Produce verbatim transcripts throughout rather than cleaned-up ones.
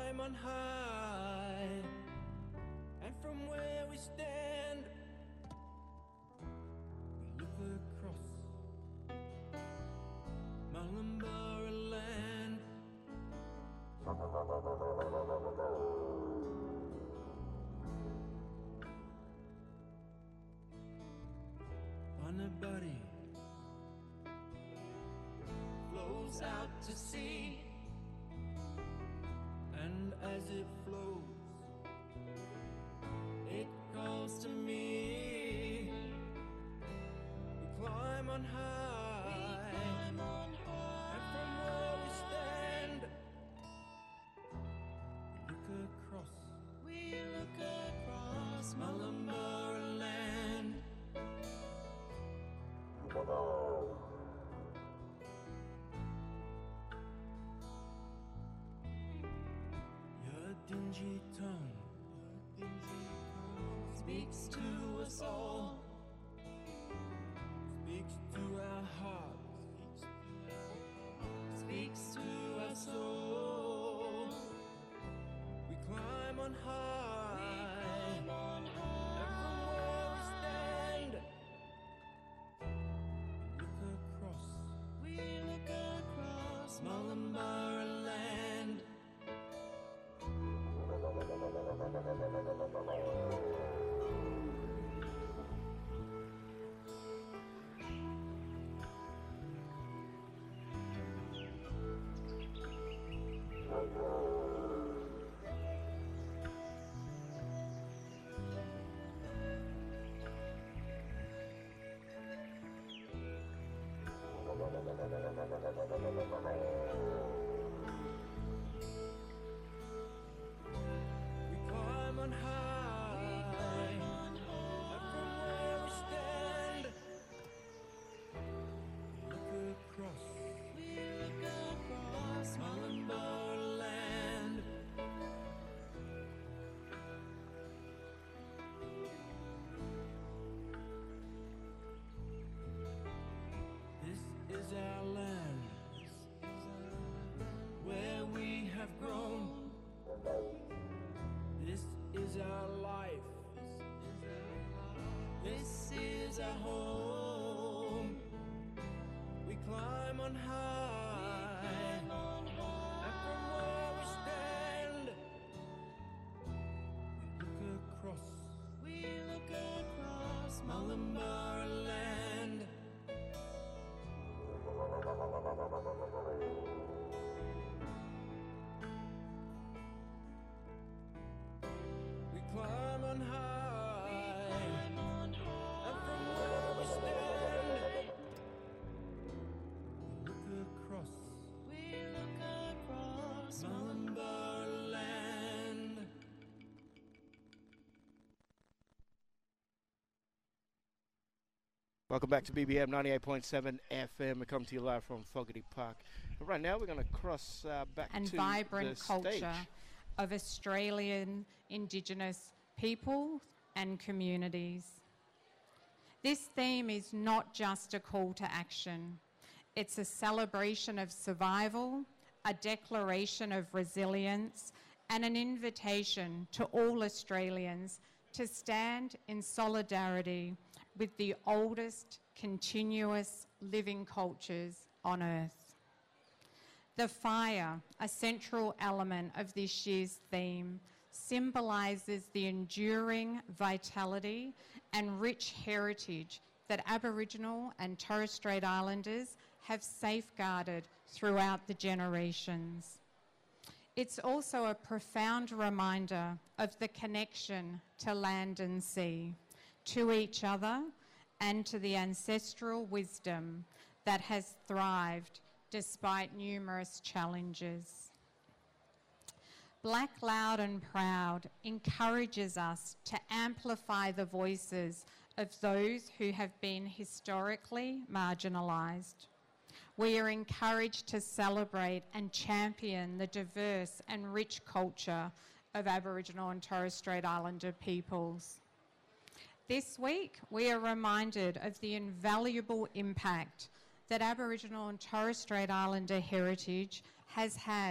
climb on high, and from where we stand, we look across Mullumbara land. Bunabuddy flows out to sea, and as it flows, it calls to me. We climb on high, we climb on high, and from where we stand, we look across, we look across Mullumbara land. Your dingy tongue, your dingy tongue speaks to us all, speaks to our hearts, speaks to our soul. We climb on high, we climb on high, and from where we stand, we look across Mullumbara land. We climb on high, and from where we stand, we look across, we look across Mullumbara land. This is our land, where we have grown. This is our life. This is our home. We climb on high, and from where we stand, we look across, we look across Mullumbara land. We climb on high, and from where we stand, we look across, we look across Mullumbara land. Welcome back to B B M ninety-eight point seven F M. We come to you live from Fogarty Park. But right now we're going to cross uh, back and to vibrant the culture stage. of Australian Indigenous people and communities. This theme is not just a call to action. It's a celebration of survival, a declaration of resilience, and an invitation to all Australians to stand in solidarity with the oldest continuous living cultures on Earth. The fire, a central element of this year's theme, symbolises the enduring vitality and rich heritage that Aboriginal and Torres Strait Islanders have safeguarded throughout the generations. It's also a profound reminder of the connection to land and sea, to each other, and to the ancestral wisdom that has thrived despite numerous challenges. Black Loud and Proud encourages us to amplify the voices of those who have been historically marginalised. We are encouraged to celebrate and champion the diverse and rich culture of Aboriginal and Torres Strait Islander peoples. This week, we are reminded of the invaluable impact that Aboriginal and Torres Strait Islander heritage has had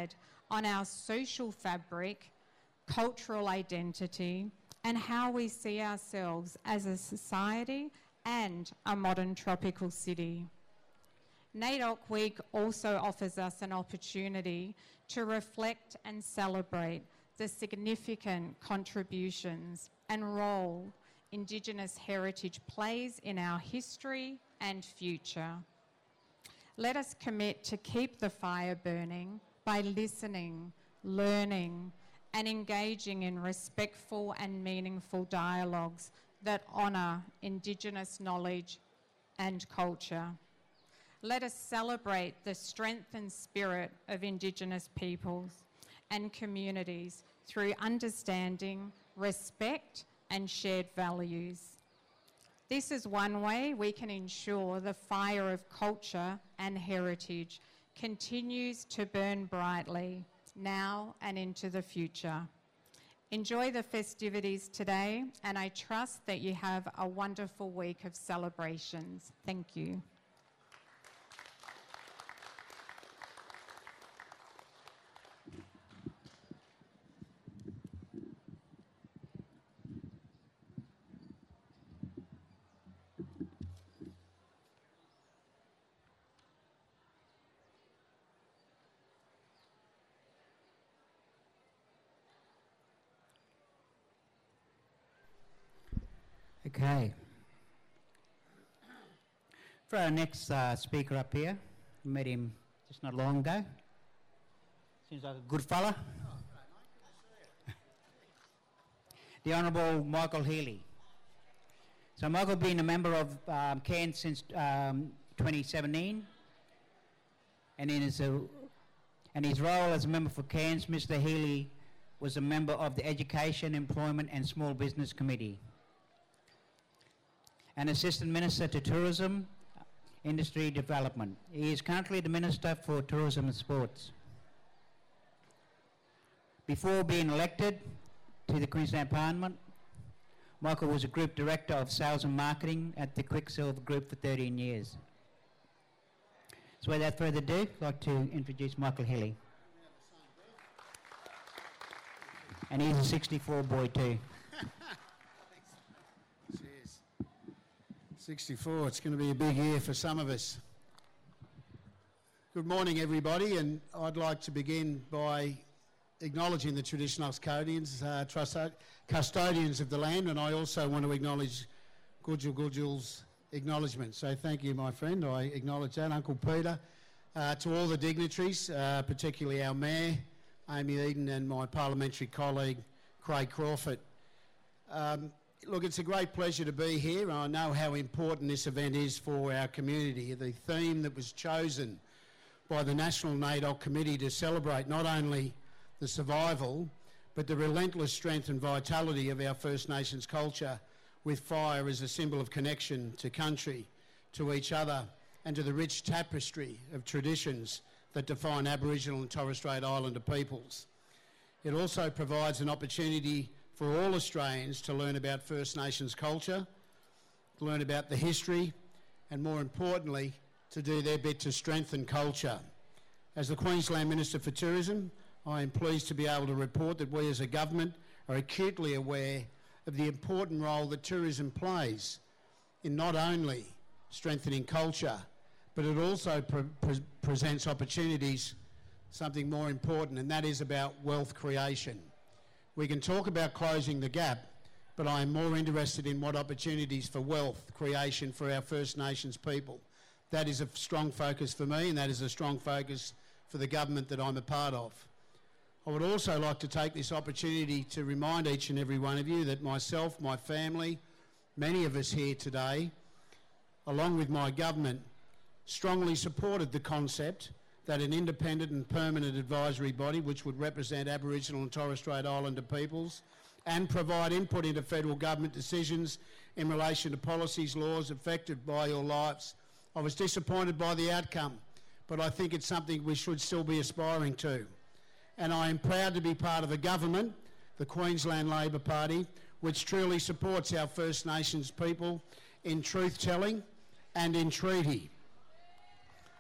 on our social fabric, cultural identity, and how we see ourselves as a society and a modern tropical city. NAIDOC Week also offers us an opportunity to reflect and celebrate the significant contributions and role Indigenous heritage plays in our history and future. Let us commit to keep the fire burning by listening, learning, and engaging in respectful and meaningful dialogues that honour Indigenous knowledge and culture. Let us celebrate the strength and spirit of Indigenous peoples and communities through understanding, respect, and shared values. This is one way we can ensure the fire of culture and heritage continues to burn brightly now and into the future. Enjoy the festivities today, and I trust that you have a wonderful week of celebrations. Thank you. Okay. For our next uh, speaker up here, met him just not long ago. Seems like a good fella. The Honourable Michael Healy. So Michael been a member of um, Cairns since um, twenty seventeen, and in his, uh, and his role as a member for Cairns, Mister Healy was a member of the Education, Employment and Small Business Committee, and Assistant Minister to Tourism, Industry Development. He is currently the Minister for Tourism and Sports. Before being elected to the Queensland Parliament, Michael was a Group Director of Sales and Marketing at the Quicksilver Group for thirteen years. So without further ado, I'd like to introduce Michael Healy. And he's a sixty-four boy too. sixty-four, it's going to be a big year for some of us. Good morning, everybody, and I'd like to begin by acknowledging the traditional custodians, uh, trust- custodians of the land, and I also want to acknowledge Gudjul Gudjul's acknowledgement. So thank you, my friend. I acknowledge that. Uncle Peter, uh, to all the dignitaries, uh, particularly our Mayor, Amy Eden, and my parliamentary colleague, Craig Crawford. Um, Look, it's a great pleasure to be here. I know how important this event is for our community. The theme that was chosen by the National NAIDOC Committee to celebrate not only the survival, but the relentless strength and vitality of our First Nations culture, with fire as a symbol of connection to country, to each other, and to the rich tapestry of traditions that define Aboriginal and Torres Strait Islander peoples. It also provides an opportunity for all Australians to learn about First Nations culture, to learn about the history, and more importantly, to do their bit to strengthen culture. As the Queensland Minister for Tourism, I am pleased to be able to report that we as a government are acutely aware of the important role that tourism plays in not only strengthening culture, but it also pre- pre- presents opportunities, something more important, and that is about wealth creation. We can talk about closing the gap, but I am more interested in what opportunities for wealth creation for our First Nations people. That is a strong focus for me, and that is a strong focus for the government that I'm a part of. I would also like to take this opportunity to remind each and every one of you that myself, my family, many of us here today, along with my government, strongly supported the concept that an independent and permanent advisory body, which would represent Aboriginal and Torres Strait Islander peoples and provide input into federal government decisions in relation to policies, laws affected by your lives. I was disappointed by the outcome, but I think it's something we should still be aspiring to. And I am proud to be part of a government, the Queensland Labor Party, which truly supports our First Nations people in truth-telling and in treaty.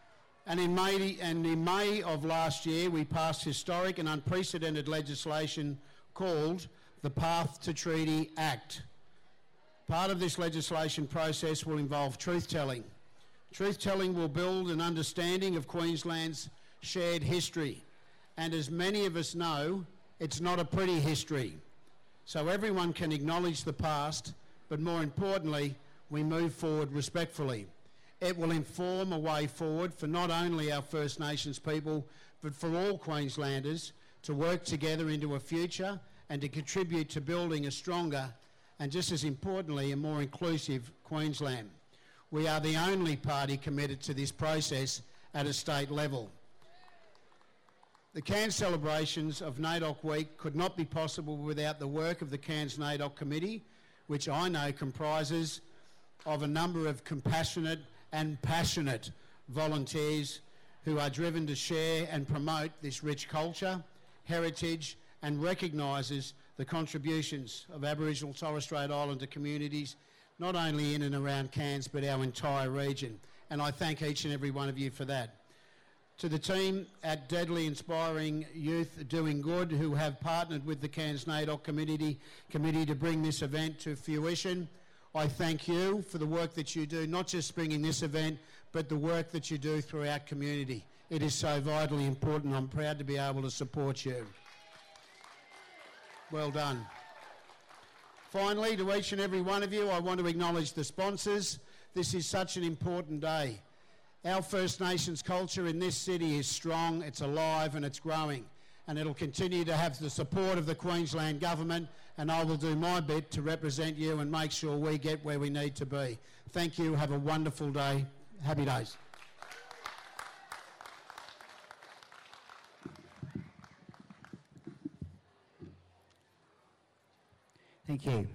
And in, May, and in May of last year, we passed historic and unprecedented legislation called the Path to Treaty Act. Part of this legislation process will involve truth-telling. Truth-telling will build an understanding of Queensland's shared history. And as many of us know, it's not a pretty history. So everyone can acknowledge the past, but more importantly, we move forward respectfully. It will inform a way forward for not only our First Nations people, but for all Queenslanders to work together into a future and to contribute to building a stronger and, just as importantly, a more inclusive Queensland. We are the only party committed to this process at a state level. The Cairns celebrations of NAIDOC Week could not be possible without the work of the Cairns NAIDOC Committee, which I know comprises of a number of compassionate and passionate volunteers who are driven to share and promote this rich culture, heritage, and recognises the contributions of Aboriginal Torres Strait Islander communities, not only in and around Cairns, but our entire region. And I thank each and every one of you for that. To the team at Deadly Inspiring Youth Doing Good, who have partnered with the Cairns NAIDOC Committee, committee to bring this event to fruition, I thank you for the work that you do, not just bringing this event, but the work that you do throughout community. It is so vitally important. I'm proud to be able to support you. Well done. Finally, to each and every one of you, I want to acknowledge the sponsors. This is such an important day. Our First Nations culture in this city is strong, it's alive and it's growing. And it'll continue to have the support of the Queensland Government, and I will do my bit to represent you and make sure we get where we need to be. Thank you. Have a wonderful day. Happy days. Thank you.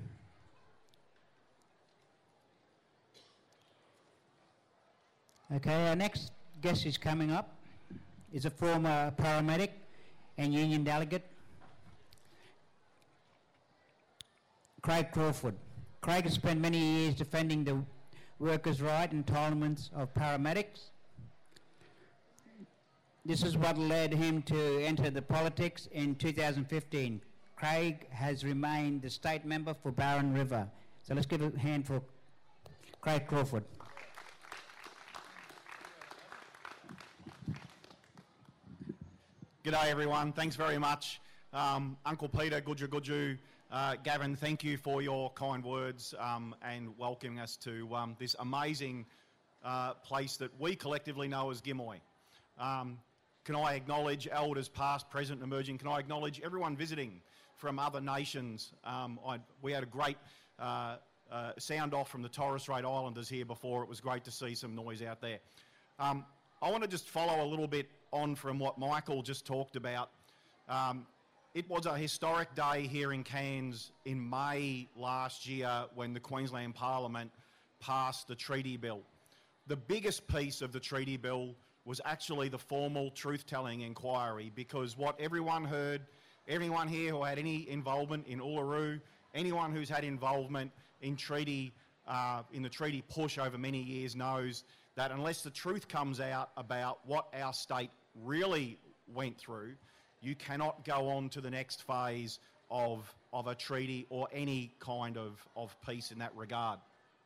Okay, our next guest is coming up. Is a former paramedic and union delegate, Craig Crawford. Craig has spent many years defending the workers' right and entitlements of paramedics. This is what led him to enter the politics in two thousand fifteen. Craig has remained the state member for Barron River. So let's give a hand for Craig Crawford. G'day everyone, thanks very much. Um, Uncle Peter, Gudju Gudju, uh, Gavin, thank you for your kind words um, and welcoming us to um, this amazing uh, place that we collectively know as Gimoy. Um, can I acknowledge elders past, present and emerging? Can I acknowledge everyone visiting from other nations? Um, I, we had a great uh, uh, sound off from the Torres Strait Islanders here before. It was great to see some noise out there. Um, I want to just follow a little bit on from what Michael just talked about. Um, it was a historic day here in Cairns in May last year when the Queensland Parliament passed the treaty bill. The biggest piece of the treaty bill was actually the formal truth-telling inquiry, because what everyone heard, everyone here who had any involvement in Uluru, anyone who's had involvement in treaty, uh, in the treaty push over many years knows that unless the truth comes out about what our state really went through, you cannot go on to the next phase of, of a treaty or any kind of, of peace in that regard.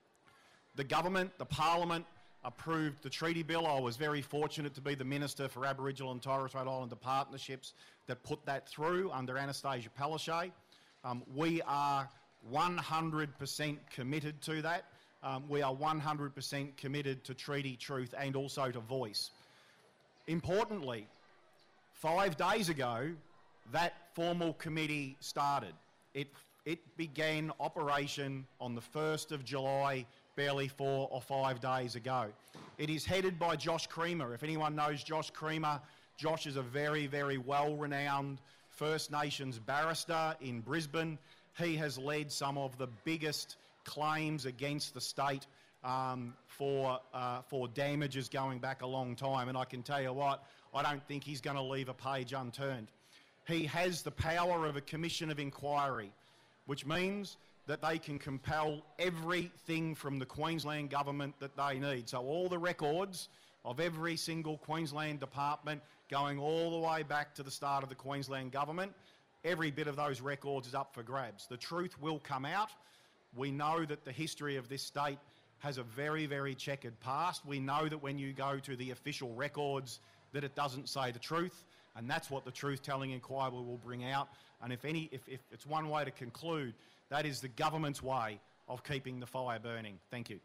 The government, the parliament, approved the treaty bill. I was very fortunate to be the Minister for Aboriginal and Torres Strait Islander Partnerships that put that through under Anastasia Palaszczuk. Um, we are one hundred percent committed to that. Um, we are one hundred percent committed to treaty truth and also to voice. Importantly, five days ago, that formal committee started. It, it began operation on the first of July, barely four or five days ago. It is headed by Josh Creamer. If anyone knows Josh Creamer, Josh is a very, very well-renowned First Nations barrister in Brisbane. He has led some of the biggest claims against the state um, for, uh, for damages going back a long time, and I can tell you what, I don't think he's going to leave a page unturned. He has the power of a commission of inquiry, which means that they can compel everything from the Queensland government that they need. So all the records of every single Queensland department going all the way back to the start of the Queensland government. Every bit of those records is up for grabs. The truth will come out. We know that the history of this state has a very, very checkered past. We know that when you go to the official records that it doesn't say the truth, and that's what the truth-telling inquiry will bring out. And if, any, if, if it's one way to conclude, that is the government's way of keeping the fire burning. Thank you.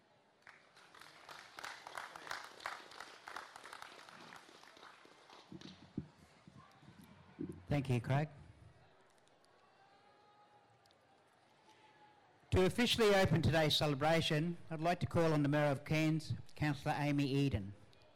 Thank you, Craig. To officially open today's celebration, I'd like to call on the Mayor of Cairns, Councillor Amy Eden.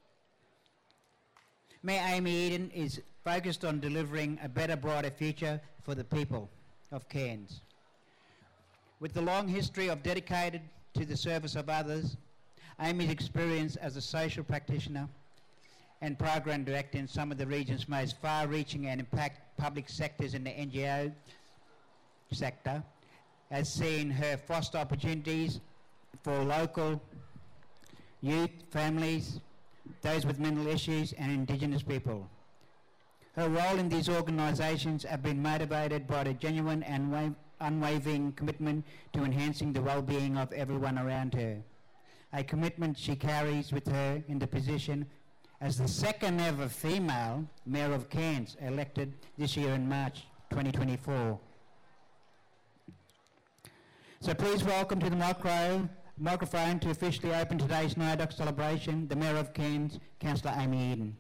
Mayor Amy Eden is focused on delivering a better, brighter future for the people of Cairns. With the long history of dedicated to the service of others, Amy's experience as a social practitioner and program director in some of the region's most far-reaching and impact public sectors in the N G O sector has seen her foster opportunities for local youth, families, those with mental issues and Indigenous people. Her role in these organisations have been motivated by the genuine and wa- unwavering commitment to enhancing the well-being of everyone around her, a commitment she carries with her in the position as the second ever female Mayor of Cairns, elected this year in March twenty twenty-four. So please welcome to the micro, microphone to officially open today's NAIDOC celebration, the Mayor of Cairns, Councillor Amy Eden.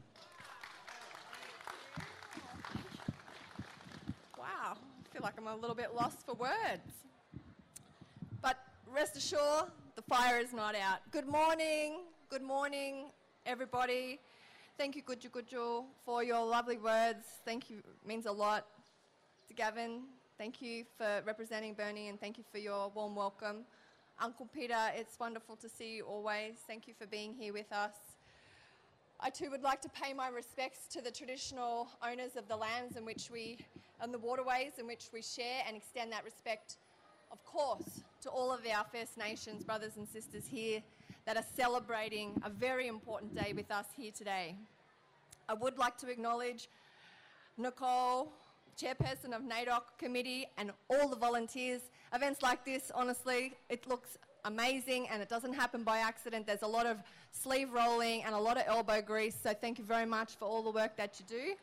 Wow, I feel like I'm a little bit lost for words. But rest assured, the fire is not out. Good morning, good morning, everybody. Thank you, Gudju Gudju, for your lovely words. Thank you, it means a lot. To Gavin, thank you for representing Bernie, and thank you for your warm welcome. Uncle Peter, it's wonderful to see you always. Thank you for being here with us. I too would like to pay my respects to the traditional owners of the lands in which we, and the waterways in which we share, and extend that respect, of course, to all of our First Nations brothers and sisters here that are celebrating a very important day with us here today. I would like to acknowledge Nicole, Chairperson of NAIDOC Committee, and all the volunteers. Events like this, honestly, it looks amazing and it doesn't happen by accident. There's a lot of sleeve rolling and a lot of elbow grease, so thank you very much for all the work that you do.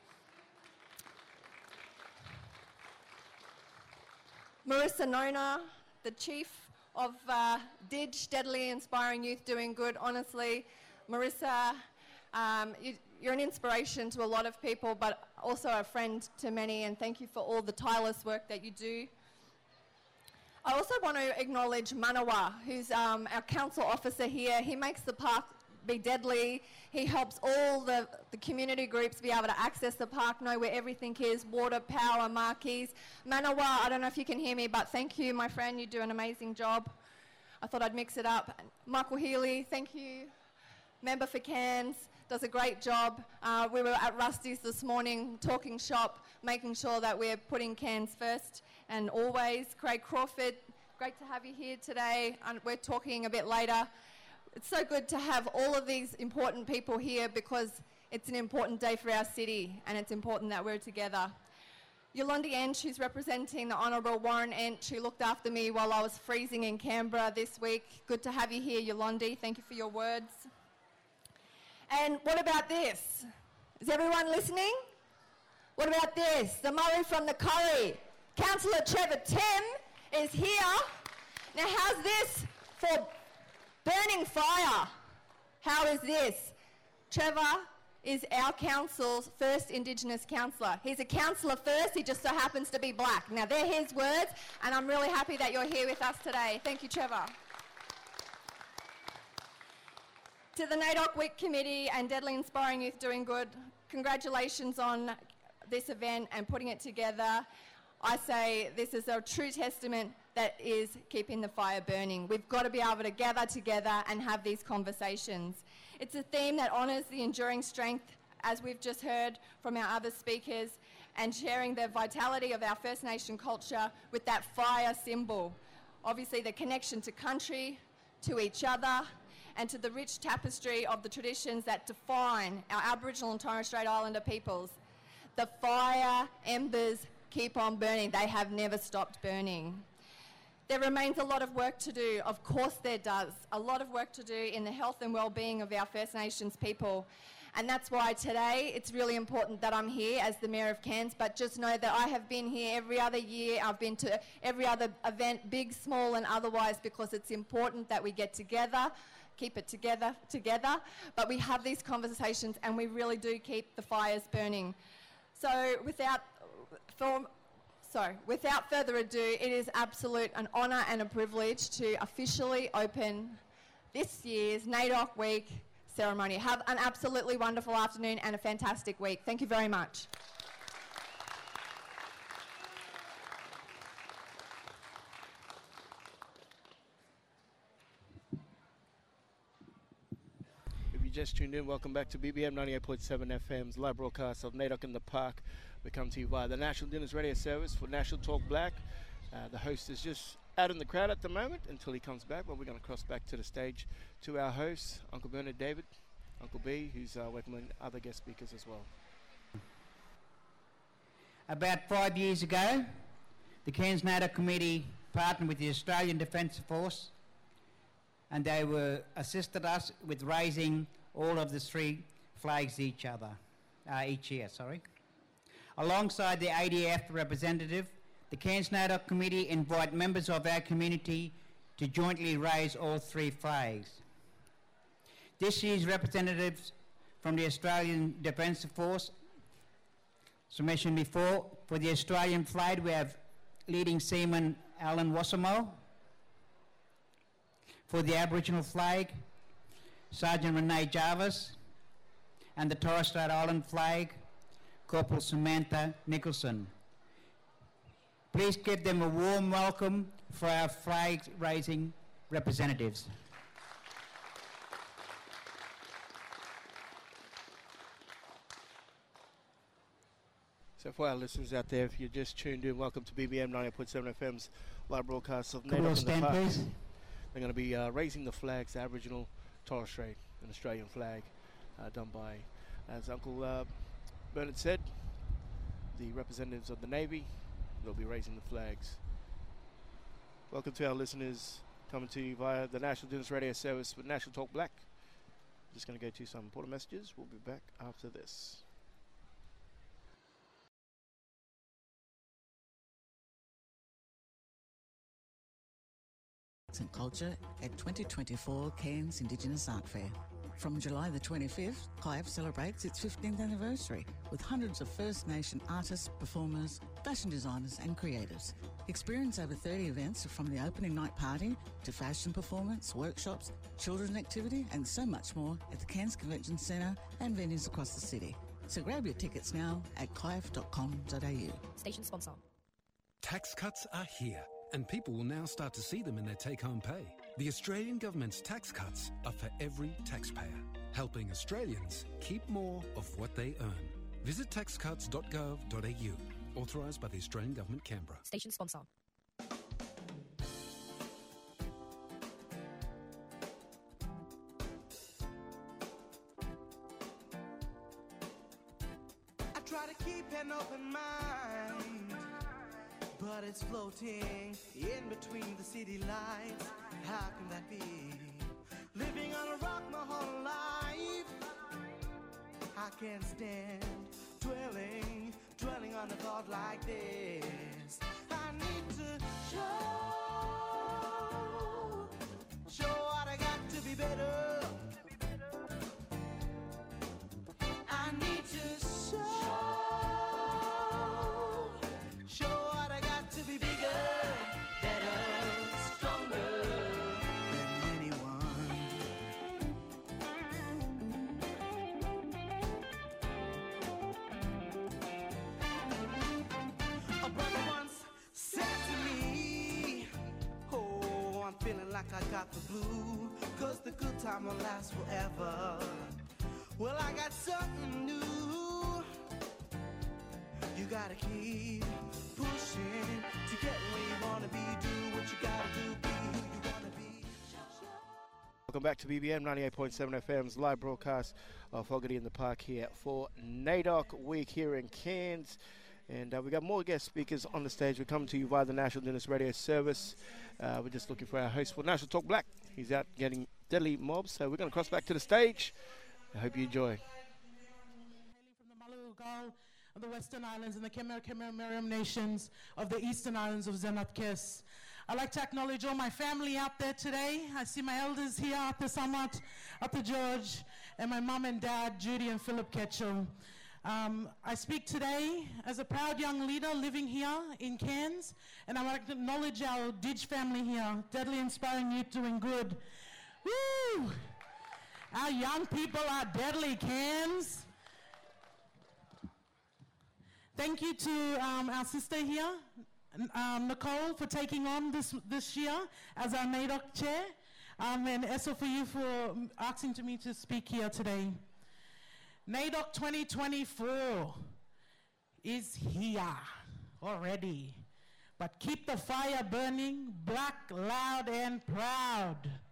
Marissa Nona, the Chief of uh, D I G, Steadily Inspiring Youth Doing Good. Honestly, Marissa, um, you, you're an inspiration to a lot of people, but also a friend to many, and thank you for all the tireless work that you do. I also want to acknowledge Manawa, who's um, our council officer here. He makes the park be deadly. He helps all the, the community groups be able to access the park, know where everything is, water, power, marquees. Manawa, I don't know if you can hear me, but thank you, my friend. You do an amazing job. I thought I'd mix it up. Michael Healy, thank you. Member for Cairns, does a great job. Uh, we were at Rusty's this morning talking shop, making sure that we're putting Cairns first and always. Craig Crawford, great to have you here today. And we're talking a bit later. It's so good to have all of these important people here because it's an important day for our city and it's important that we're together. Yolandi Ench, who's representing the Honourable Warren Ench, who looked after me while I was freezing in Canberra this week. Good to have you here, Yolandi. Thank you for your words. And what about this? Is everyone listening? What about this? The Murray from the Curry. Councillor Trevor Tim is here. Now, how's this for burning fire? How is this? Trevor is our council's first Indigenous councillor. He's a councillor first, he just so happens to be black. Now, they're his words, and I'm really happy that you're here with us today. Thank you, Trevor. To the NAIDOC Week Committee and Deadly Inspiring Youth Doing Good, congratulations on this event and putting it together. I say this is a true testament that is keeping the fire burning. We've got to be able to gather together and have these conversations. It's a theme that honours the enduring strength, as we've just heard from our other speakers, and sharing the vitality of our First Nation culture with that fire symbol. Obviously the connection to country, to each other, and to the rich tapestry of the traditions that define our Aboriginal and Torres Strait Islander peoples. The fire embers keep on burning. They have never stopped burning. There remains a lot of work to do. Of course there does. A lot of work to do in the health and well-being of our First Nations people. And that's why today it's really important that I'm here as the Mayor of Cairns, but just know that I have been here every other year. I've been to every other event, big, small and otherwise, because it's important that we get together, keep it together, together, but we have these conversations and we really do keep the fires burning. So without, for, so without further ado, it is absolute an honour and a privilege to officially open this year's NAIDOC Week ceremony. Have an absolutely wonderful afternoon and a fantastic week. Thank you very much. If you just tuned in, welcome back to B B M ninety-eight point seven F M's live broadcast of NAIDOC in the Park. We come to you via the National Dinners Radio Service for National Talk Black. Uh, the host is just out in the crowd at the moment until he comes back, but we're going to cross back to the stage to our host, Uncle Bernard David, Uncle B, who's uh, welcoming other guest speakers as well. About five years ago, the Cairns NAIDOC Committee partnered with the Australian Defence Force, and they were assisted us with raising all of the three flags each other, uh, each year. Sorry. Alongside the A D F representative, the Cairns NAIDOC Committee invite members of our community to jointly raise all three flags. This year's representatives from the Australian Defence Force, as I mentioned before, for the Australian flag we have leading seaman Alan Wassamo. For the Aboriginal flag, Sergeant Renee Jarvis, and the Torres Strait Island flag, Corporal Samantha Nicholson. Please give them a warm welcome for our flag-raising representatives. So for our listeners out there, if you just tuned in, welcome to B B M ninety-eight point seven F M's live broadcast of Could we all NAIDOC in the stand, Park. please? They're going to be uh, raising the flags, the Aboriginal, Torres Strait, and Australian flag, uh, done by, as Uncle uh, Bernard said, the representatives of the Navy. They'll be raising the flags. Welcome to our listeners coming to you via the National Dinners Radio Service with National Talk Black. Just going to go to some important messages. We'll be back after this. And culture at twenty twenty-four Cairns Indigenous Art Fair. From July the twenty-fifth, C I F celebrates its fifteenth anniversary with hundreds of First Nation artists, performers, fashion designers and creators. Experience over thirty events from the opening night party to fashion performance, workshops, children's activity and so much more at the Cairns Convention Centre and venues across the city. So grab your tickets now at c i f dot com dot a u. Station sponsor. Tax cuts are here, and people will now start to see them in their take-home pay. The Australian government's tax cuts are for every taxpayer, helping Australians keep more of what they earn. Visit tax cuts dot gov dot a u. Authorised by the Australian Government, Canberra. Station sponsor. I try to keep an open mind, but it's floating in between the city lights. How can that be? Living on a rock my whole life, I can't stand dwelling, dwelling on a thought like this. I need to show, show what I got to be better. I need to show, show what I got to be bigger, better, stronger than anyone. A brother once said to me, oh, I'm feeling like I got the blue, 'cause the good time will last forever. Well, I got something new. You gotta keep pushing to get where you wanna be. Do what you gotta do, be who you wanna be. welcome back to B B M ninety-eight point seven F M's live broadcast of Fogarty in the Park here for NAIDOC Week here in Cairns. And uh, we got more guest speakers on the stage. We're coming to you via the National Dentist Radio Service. Uh, we're just looking for our host for National Talk Black. He's out getting deadly mobs, so we're going to cross back to the stage. I hope you enjoy. Hailing from the Malugal of the Western Islands and the Khmer Khmer Meriam nations of the Eastern Islands of Zenat Kes. I'd like to acknowledge all my family out there today. I see my elders here, Ate Samat, Ate George, and my mum and dad, Judy and Philip Ketchell. Um, I speak today as a proud young leader living here in Cairns, and I want to acknowledge our Didge family here, deadly inspiring youth doing good. Woo! Our young people are deadly, Cairns. Thank you to um, our sister here, Um, Nicole, for taking on this this year as our NAIDOC chair, um, and Esso for you for asking to me to speak here today. NAIDOC twenty twenty-four is here already, but keep the fire burning, black, loud, and proud.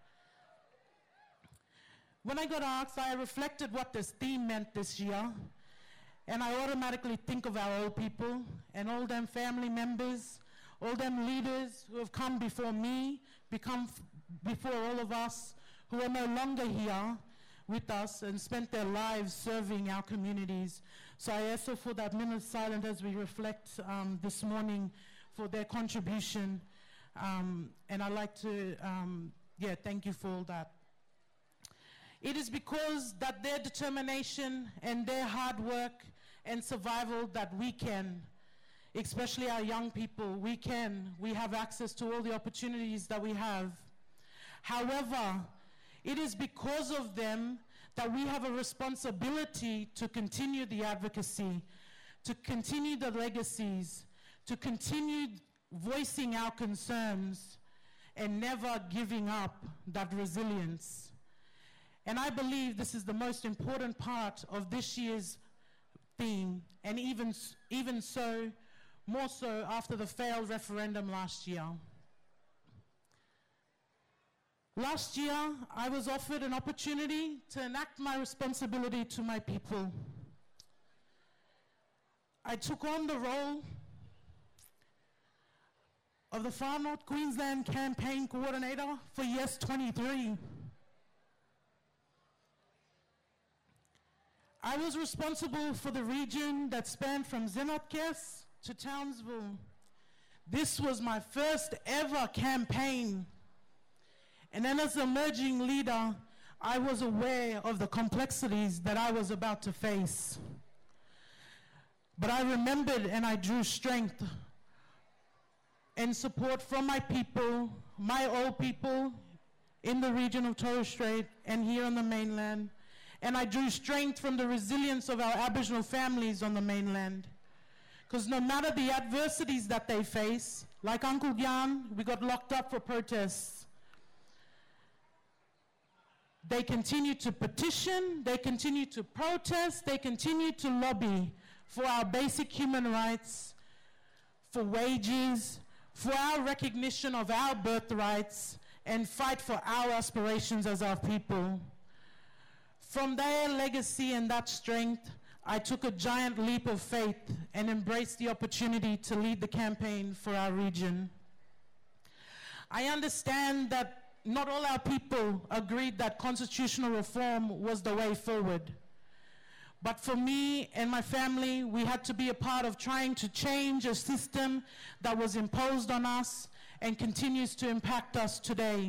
When I got asked, I reflected what this theme meant this year. And I automatically think of our old people and all them family members, all them leaders who have come before me, become f- before all of us, who are no longer here with us and spent their lives serving our communities. So I ask for that minute of silence as we reflect um, this morning for their contribution. Um, and I'd like to, um, yeah, thank you for all that. It is because that their determination and their hard work and survival that we can, especially our young people, we can, we have access to all the opportunities that we have. However, it is because of them that we have a responsibility to continue the advocacy, to continue the legacies, to continue voicing our concerns and never giving up that resilience. And I believe this is the most important part of this year's theme, and even, even so, more so after the failed referendum last year. Last year, I was offered an opportunity to enact my responsibility to my people. I took on the role of the Far North Queensland Campaign Coordinator for Yes twenty-three. I was responsible for the region that spanned from Zenat Kes to Townsville. This was my first ever campaign. And then as an emerging leader, I was aware of the complexities that I was about to face. But I remembered and I drew strength and support from my people, my old people in the region of Torres Strait and here on the mainland. And I drew strength from the resilience of our Aboriginal families on the mainland. Because no matter the adversities that they face, like Uncle Jan, we got locked up for protests. They continue to petition, they continue to protest, they continue to lobby for our basic human rights, for wages, for our recognition of our birthrights, and fight for our aspirations as our people. From their legacy and that strength, I took a giant leap of faith and embraced the opportunity to lead the campaign for our region. I understand that not all our people agreed that constitutional reform was the way forward. But for me and my family, we had to be a part of trying to change a system that was imposed on us and continues to impact us today.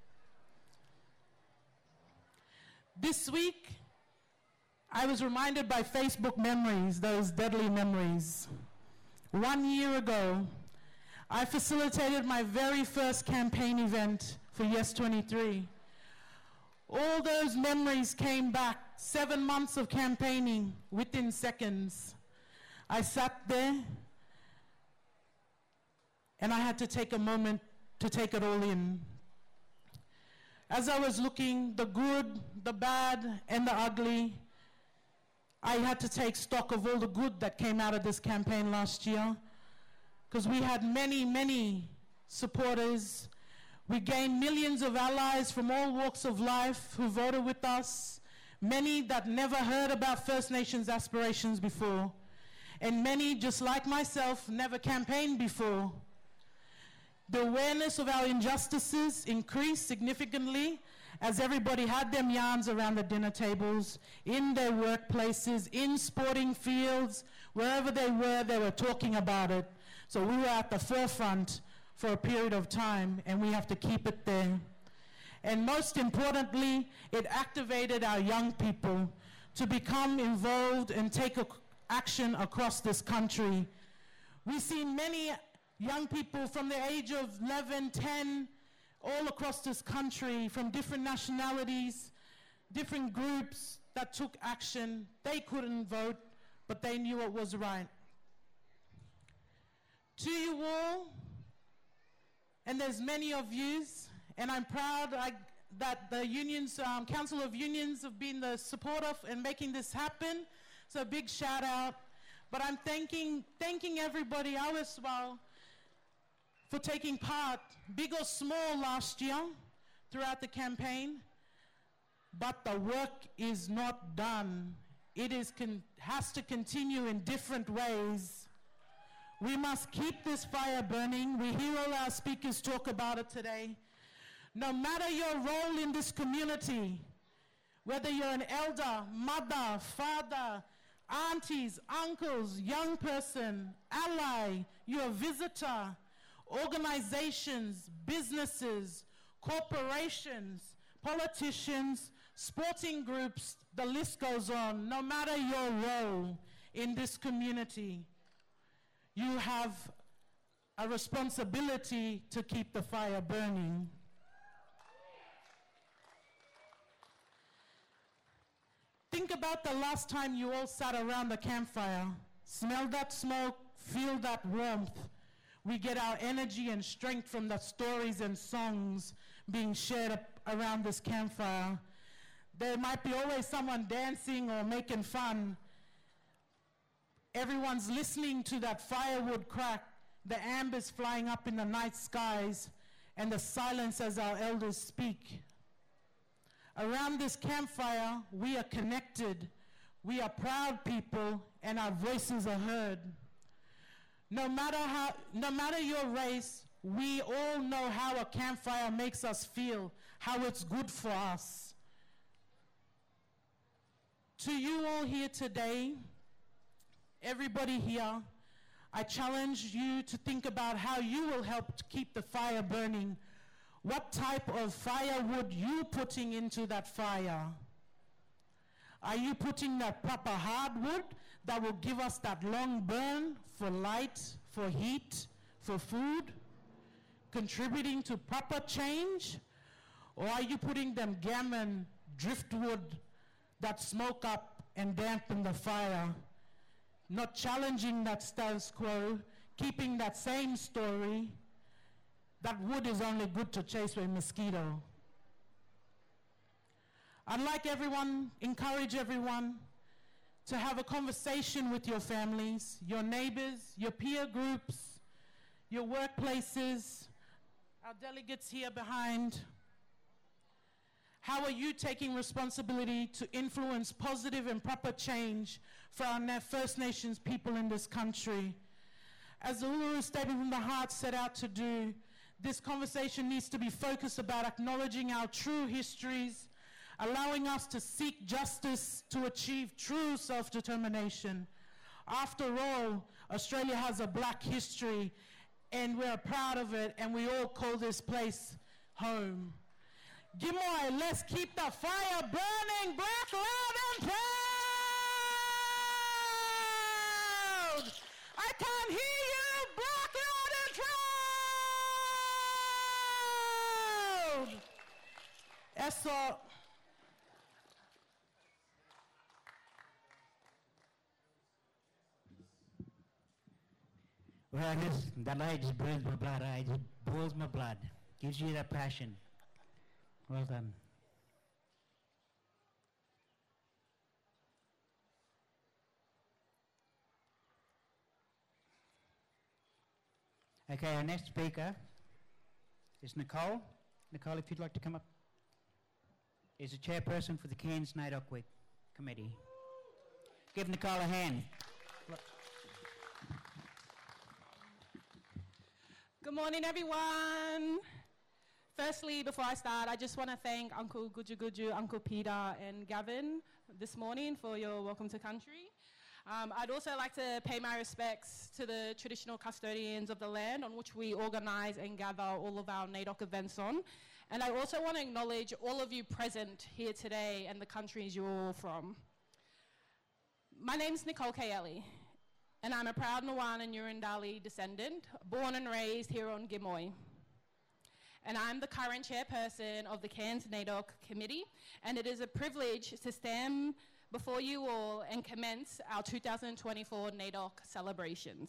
This week, I was reminded by Facebook memories, those deadly memories. One year ago, I facilitated my very first campaign event for Yes twenty-three. All those memories came back, seven months of campaigning within seconds. I sat there and I had to take a moment to take it all in. As I was looking, the good, the bad, and the ugly, I had to take stock of all the good that came out of this campaign last year, because we had many, many supporters. We gained millions of allies from all walks of life who voted with us, many that never heard about First Nations aspirations before, and many, just like myself, never campaigned before. The awareness of our injustices increased significantly as everybody had them yarns around the dinner tables, in their workplaces, in sporting fields, wherever they were, they were talking about it. So we were at the forefront for a period of time, and we have to keep it there. And most importantly, it activated our young people to become involved and take a, action across this country. We see many young people from the age of eleven, ten, all across this country, from different nationalities, different groups that took action. They couldn't vote, but they knew it was right. To you all, and there's many of yous, and I'm proud I, that the unions, um, Council of Unions have been the support of and making this happen. So a big shout out. But I'm thanking, thanking everybody else as well for taking part, big or small, last year throughout the campaign. But the work is not done. It is con- has to continue in different ways. We must keep this fire burning. We hear all our speakers talk about it today. No matter your role in this community, whether you're an elder, mother, father, aunties, uncles, young person, ally, you're a visitor, organizations, businesses, corporations, politicians, sporting groups, the list goes on. No matter your role in this community, you have a responsibility to keep the fire burning. Think about the last time you all sat around the campfire, smell that smoke, feel that warmth. We get our energy and strength from the stories and songs being shared up around this campfire. There might be always someone dancing or making fun. Everyone's listening to that firewood crack, the ambers flying up in the night skies, and the silence as our elders speak. Around this campfire, we are connected. We are proud people, and our voices are heard. No matter how, no matter your race, we all know how a campfire makes us feel, how it's good for us. To you all here today, everybody here, I challenge you to think about how you will help to keep the fire burning. What type of firewood you putting into that fire? Are you putting that proper hardwood that will give us that long burn for light, for heat, for food, contributing to proper change? Or are you putting them gammon, driftwood that smoke up and dampen the fire? Not challenging that status quo, keeping that same story. That wood is only good to chase away mosquito. I'd like everyone, encourage everyone to have a conversation with your families, your neighbors, your peer groups, your workplaces, our delegates here behind. How are you taking responsibility to influence positive and proper change for our First Nations people in this country? As the Uluru Statement from the Heart set out to do, this conversation needs to be focused about acknowledging our true histories, allowing us to seek justice to achieve true self-determination. After all, Australia has a black history, and we're proud of it, and we all call this place home. Gimoy, let's keep the fire burning, black, loud, and proud! I can't hear you, black, loud, and proud! Eso. Well, I guess that light just burns my blood. It just boils my blood. Gives you that passion. Well done. Okay, our next speaker is Nicole. Nicole, if you'd like to come up, is the chairperson for the Cairns NAIDOC Week Committee. Give Nicole a hand. Good morning, everyone. Firstly, before I start, I just want to thank Uncle Guju Guju, Uncle Peter, and Gavin this morning for your welcome to country. Um, I'd also like to pay my respects to the traditional custodians of the land on which we organise and gather all of our NAIDOC events on. And I also want to acknowledge all of you present here today and the countries you're all from. My name's Nicole Kaeli, and I'm a proud Nguan and Urundali descendant, born and raised here on Gimoy. And I'm the current chairperson of the Cairns NAIDOC Committee, and it is a privilege to stand before you all and commence our two thousand twenty-four NAIDOC celebrations.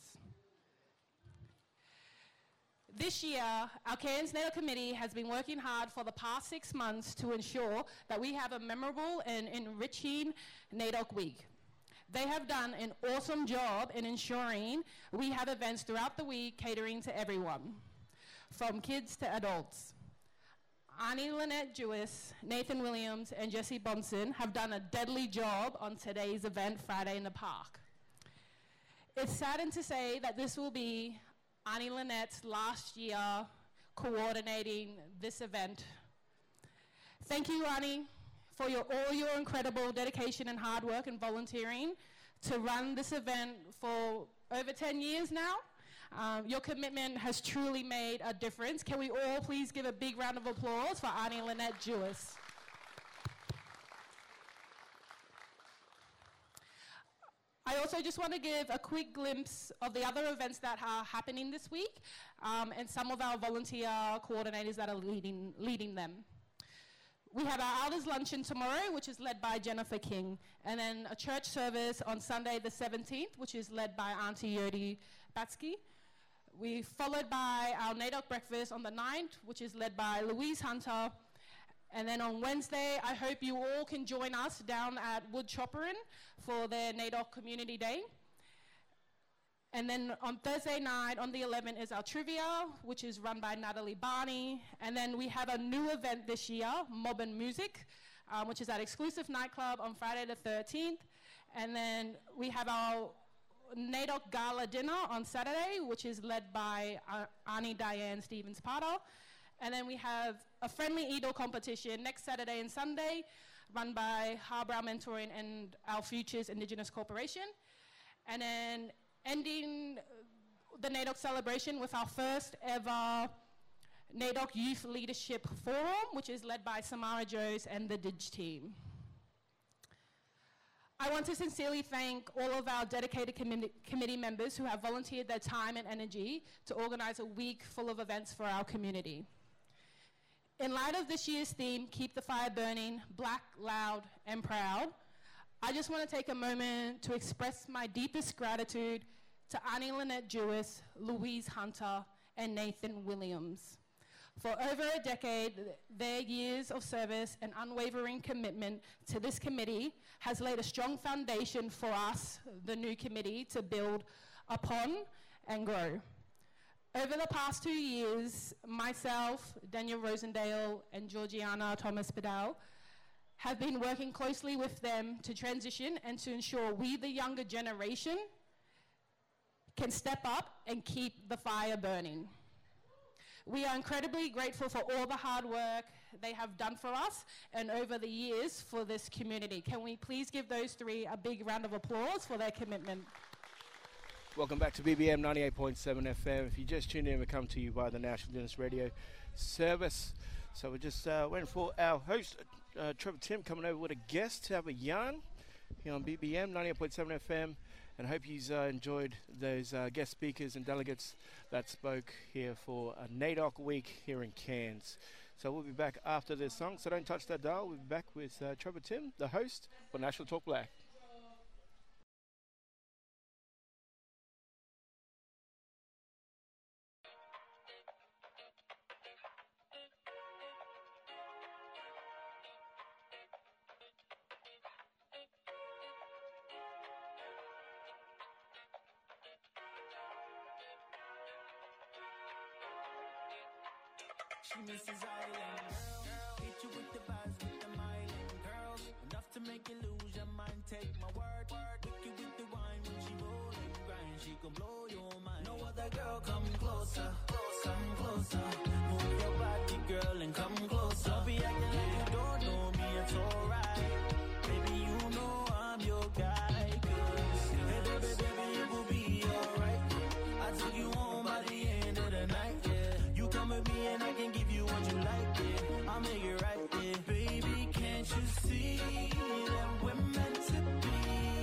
This year, our Cairns NAIDOC Committee has been working hard for the past six months to ensure that we have a memorable and enriching NAIDOC week. They have done an awesome job in ensuring we have events throughout the week catering to everyone, from kids to adults. Annie Lynette Jewis, Nathan Williams, and Jesse Bonson have done a deadly job on today's event, Friday in the Park. It's saddened to say that this will be Annie Lynette's last year coordinating this event. Thank you, Annie, for your, all your incredible dedication and hard work and volunteering to run this event for over ten years now. Um, your commitment has truly made a difference. Can we all please give a big round of applause for Annie Lynette Jewis? I also just want to give a quick glimpse of the other events that are happening this week um, and some of our volunteer coordinators that are leading, leading them. We have our Elders Luncheon tomorrow, which is led by Jennifer King, and then a church service on Sunday the seventeenth, which is led by Auntie Yodi Batsky. We followed by our NAIDOC breakfast on the ninth, which is led by Louise Hunter. And then on Wednesday, I hope you all can join us down at Wood Chopperin for their NAIDOC Community Day. And then on Thursday night, on the eleventh, is our trivia, which is run by Natalie Barney. And then we have a new event this year, Mob and Music, um, which is at Exclusive Nightclub on Friday the thirteenth. And then we have our NAIDOC Gala Dinner on Saturday, which is led by uh, Arnie Diane Stevens-Parter. And then we have a friendly Edo competition next Saturday and Sunday, run by Harbrow Mentoring and our Futures Indigenous Corporation. And then ending the NAIDOC celebration with our first ever NAIDOC Youth Leadership Forum, which is led by Samara Joes and the Dig team. I want to sincerely thank all of our dedicated commi- committee members who have volunteered their time and energy to organize a week full of events for our community. In light of this year's theme, Keep the Fire Burning, Black, Loud, and Proud, I just want to take a moment to express my deepest gratitude to Annie Lynette Jewis, Louise Hunter, and Nathan Williams. For over a decade, their years of service and unwavering commitment to this committee has laid a strong foundation for us, the new committee, to build upon and grow. Over the past two years, myself, Daniel Rosendale, and Georgiana Thomas-Padal have been working closely with them to transition and to ensure we, the younger generation, can step up and keep the fire burning. We are incredibly grateful for all the hard work they have done for us and over the years for this community. Can we please give those three a big round of applause for their commitment? Welcome back to B B M ninety-eight point seven F M. If you just tuned in, we come to you by the National Indigenous Radio Service. So we're just uh, waiting for our host, uh, Trevor Tim, coming over with a guest to have a yarn here on B B M ninety-eight point seven F M. And I hope you've uh, enjoyed those uh, guest speakers and delegates that spoke here for a NAIDOC week here in Cairns. So we'll be back after this song, so don't touch that dial. We'll be back with uh, Trevor Tim, the host for National Talk Black. She misses island girl. Hit you with the vibes with the island girls. Enough to make you lose your mind. Take my word. Wicked with the wine when she roll and grind. She gon' blow your mind. No other girl come closer, come closer. Move your body, girl, and come closer. Don't be acting like you don't know me. It's alright, baby. You know I'm your guy. 'Cause hey, baby, baby, it will be alright. I take you home by the end of the night. Yeah, you come with me and I can give you what you like. Yeah, I'll make it right. Yeah, baby, can't you see that we're meant to be?